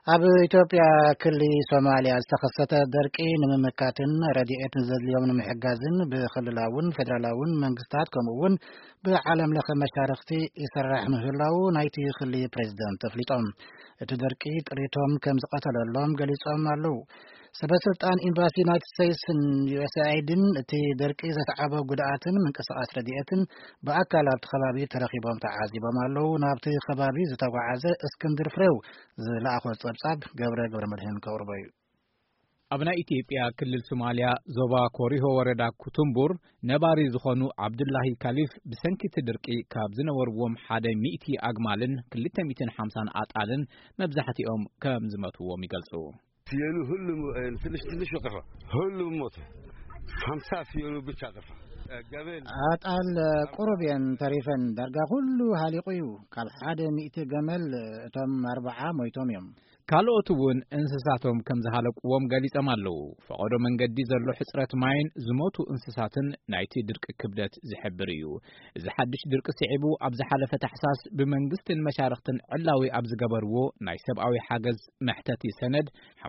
ኣብ ኢትዮጵያ ክልል ሶማሊያ ዝተኸሰተ ደርቂ ንምምካትን ረድኤት ዘድልዮም ንምሕጋዝን ብክልላውን ፌደራላውን መንግስታት ከምኡውን ብዓለም ለኸ መሻርክቲ ይስራሕ ምህላው ናይቲ ክልል ፕሬዝዳንት ኣፍሊጦም እቲ ደርቂ ጥሪቶም ከም ዝቀተለሎም ገሊጾም ኣለው። ሰበስልጣን ኤምባሲ ዩናይትድ ስቴትስን USAIDን እቲ ደርቂ ዘተዓበ ጉድኣትን ምንቅስቃስ ረድኤትን ብኣካል ኣብቲ ከባቢ ተረኺቦም ተዓዚቦም ኣለው። ናብቲ ከባቢ ዝተጓዓዘ እስክንድር ፍሬው ዝለኣኾ ጸብጻብ ገብረ መድህን ከቕርቦ እዩ። ኣብ ናይ ኢትዮጵያ ክልል ሶማሊያ ዞባ ኮሪሆ ወረዳ ኩቱምቡር ነባሪ ዝኾኑ ዓብዱላሂ ካሊፍ ብሰንኪቲ ድርቂ ካብ ዝነበርዎም 100 ኣግማልን 250 ኣጣልን መብዛሕትኦም ከም ዝመትዎም ይገልጹ። فيلو هلم تلش وقفة هلم موت 5 فيلو بيش قفة أتقال قربين تريفن درجة كله هاليقيو كاب 100 جمل تم 4 مويتهم يوم ካልኦትውን እንስሳቶም ከም ዝሃለቁዎም ገሊጾም ኣለው። ፈቐዶ መንገዲ ዘሎ ሕጽረት ማይን ዝሞቱ እንስሳትን ናይቲ ድርቂ ክብደት ዝሕብር እዩ። እዚ ሓድሽ ድርቂ ስዒቡ ኣብ ዝሓለፈ ታሕሳስ ብመንግስትን መሻርክትን ዕላዊ ኣብ ዝገበርዎ ናይ ሰብኣዊ ሓገዝ መሕተቲ ሰነድ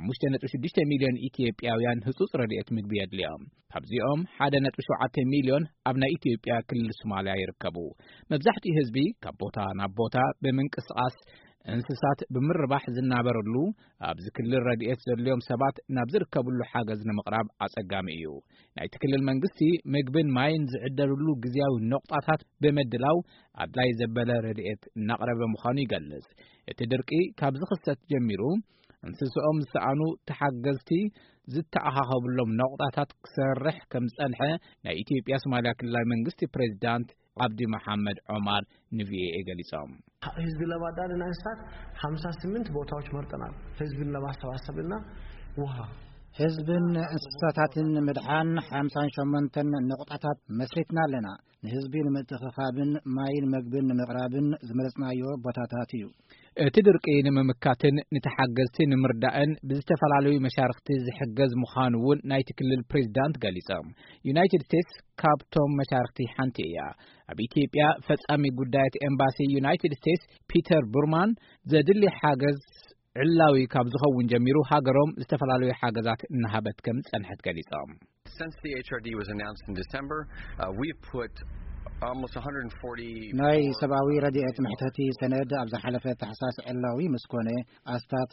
5.6 ሚልዮን ኢትዮጵያውያን ህጹጽ ረድኤት ምግቢ የድልዮም። ካብዚኦም 1.7 ሚልዮን ኣብ ናይ ኢትዮጵያ ክልል ሶማሊያ ይርከቡ። መብዛሕትኡ ህዝቢ ካብ ቦታ ናብ ቦታ ብምንቅስቃስ እንስሳት ብምርባሕ ዝናበረሉ ኣብዚ ክልል ረድኤት ዘድልዮም ሰባት ናብ ዝርከብሉ ሓገዝ ንምቕራብ ኣጸጋሚ እዩ። ናይቲ ክልል መንግስቲ ምግብን ማይን ዝዕደልሉ ግዝያዊ ነቁጣታት ብምድላው ኣድላይ ዘበለ ረድኤት እናቕረበ ምዃኑ ይገልጽ። እቲ ድርቂ ካብ ዝኽሰት ጀሚሩ እንስሳኦም ዝሰኣኑ ተሓገዝቲ ዝተኣኻኸብሎም ነቁጣታት ክሰርሕ ከም ዝጸንሐ ናይ ኢትዮጵያ ሶማሊያ ክልላዊ መንግስቲ ፕሬዝዳንት ዓብዲ መሐመድ ዑመር ንቪኤ ገሊጾም ህዝብ ለማዳን እንስሳት 58 ቦታዎች መርጠናል። ህዝብን ለማሰባሰብና ውሃ ህዝብን እንስሳታትን ምድሓን 58 ነቁጣታት መስሪትና ኣለና። ንህዝቢ ንምትኽኻብን ማይን ምግብን ንምቕራብን ዝመረጽናዮ ቦታታት እዩ። እቲ ድርቂ ንምምካትን ንተሓገዝቲ ንምርዳእን ብዝተፈላለዩ መሻርክቲ ዝሕገዝ ምዃኑ እውን ናይቲ ክልል ፕሬዝዳንት ገሊጾም። ዩናይትድ ስቴትስ ካብቶም መሻርክቲ ሓንቲ እያ። ኣብ ኢትዮጵያ ፈጻሚ ጉዳያት ኤምባሲ ዩናይትድ ስቴትስ ፒተር ቡርማን ዘድሊ ሓገዝ ዕላዊ ካብ ዝኸውን ጀሚሩ ሃገሮም ዝተፈላለዩ ሓገዛት እናሃበት ከም ጸንሐት ገሊጾም። Since the HRD was announced in December, we've put almost 140 ናይ ሰብኣዊ ረድኤት መሕተቲ ሰነድ ኣብ ዝሓለፈ ታሕሳስ ዕላዊ ምስኮነ ኣስታት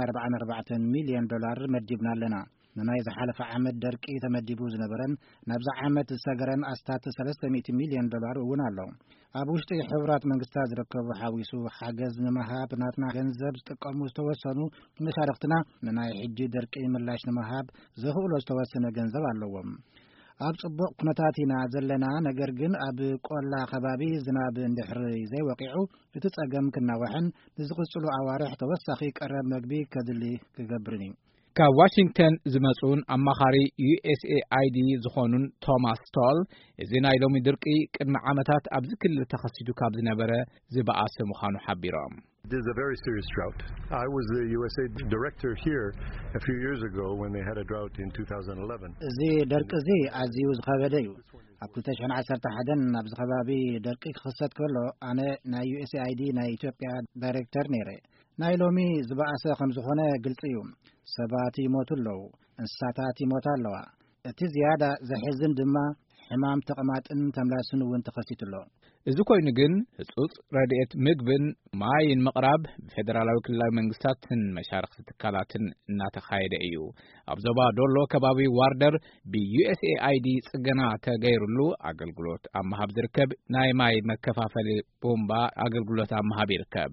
144 ሚልዮን ዶላር መዲብና ኣለና። ናይ ዝሓለፈ ዓመት ደርቂ ተመዲቡ ዝነበረን ናብዛ ዓመት ዝሰገረን ኣስታት 300 ሚልዮን ዶላር እውን ኣሎ። ኣብ ውሽጢ ሕብራት መንግስታት ዝርከቡ ሓዊሱ ሓገዝ ንምሃብ ናትና ገንዘብ ዝጥቀሙ ዝተወሰኑ መሻርክትና ንናይ ሕጂ ደርቂ ምላሽ ንምሃብ ዝኽእሎ ዝተወሰነ ገንዘብ ኣለዎም። ኣብ ጽቡቕ ኩነታት ኢና ዘለና። ነገር ግን ኣብ ቆላ ከባቢ ዝናብ እንድሕር ዘይወቂዑ እቲ ጸገም ክናወሕን ንዝቕጽሉ ኣዋርሕ ተወሳኺ ቀረብ ምግቢ ከድሊ ክገብርን እዩ። ካብ ዋሽንግተን ዝመጹን ኣማኻሪ USAID ዝኾኑን ቶማስ ቶል እዚ ናይ ሎሚ ድርቂ ቅድሚ ዓመታት ኣብዚ ክልል ተኸሲቱ ካብ ዝነበረ ዝበኣሰ ምዃኑ ሓቢሮም። This is a very serious drought. I was the USAID director here a few years ago when they had a drought in 2011. እዚ ደርቂ እዚ ኣዝዩ ዝኸበደ እዩ። ኣብ 2011 ኣብዚ ከባቢ ደርቂ ክኽሰት ከሎ ኣነ ናይ USAID ናይ ኢትዮጵያ ዳይሬክተር ነይረ። ናይ ሎሚ ዝበኣሰ ከም ዝኾነ ግልጽ እዩ። ሰባት ይሞቱ ኣለዉ፣ እንስሳታት ይሞታ ኣለዋ። እቲ ዝያዳ ዘሕዝን ድማ ሕማም ተቕማጥን ተምላስን እውን ተኸሲቱ ኣሎ። እዚ ኮይኑ ግን ህጹጽ ረድኤት ምግብን ማይን ምቕራብ ብፌደራላዊ ክልላዊ መንግስታትን መሻርክቲ ትካላትን እናተኻየደ እዩ። ኣብ ዞባ ዶሎ ከባቢ ዋርደር ብUSAID ጽገና ተገይሩሉ ኣገልግሎት ኣብ ምሃብ ዝርከብ ናይ ማይ መከፋፈሊ ቦምባ ኣገልግሎት ኣብ ምሃብ ይርከብ።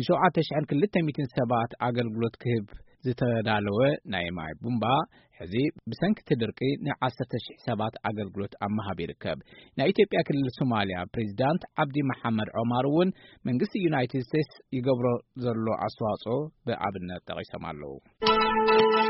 ን7,200 ሰባት ኣገልግሎት ክህብ ዝተዳለወ ናይ ማይ ቦምባ ሕዚ ብሰንኪቲ ድርቂ ን10,000 ሰባት ኣገልግሎት ኣብ ምሃብ ይርከብ። ናይ ኢትዮጵያ ክልል ሶማሊያ ፕሬዝዳንት ዓብዲ መሐመድ ዑመር እውን መንግስቲ ዩናይትድ ስቴትስ ይገብሮ ዘሎ ኣስተዋጽኦ ብኣብነት ጠቒሶም ኣለው።